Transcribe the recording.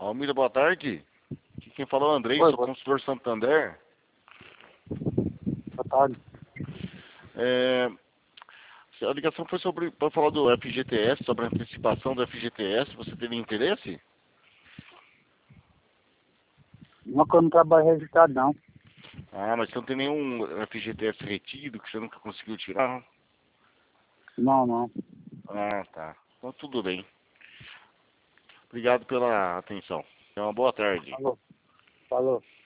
Almir, boa tarde. Aqui quem fala é o Andrei, Oi, sou consultor Santander. Boa tarde. A ligação foi para falar do FGTS, sobre a antecipação do FGTS. Você teria interesse? Uma que eu não trabalho registrado, não. Ah, mas você não tem nenhum FGTS retido que você nunca conseguiu tirar? Não. Ah, tá. Então tudo bem. Obrigado pela atenção. Tenha uma boa tarde. Falou.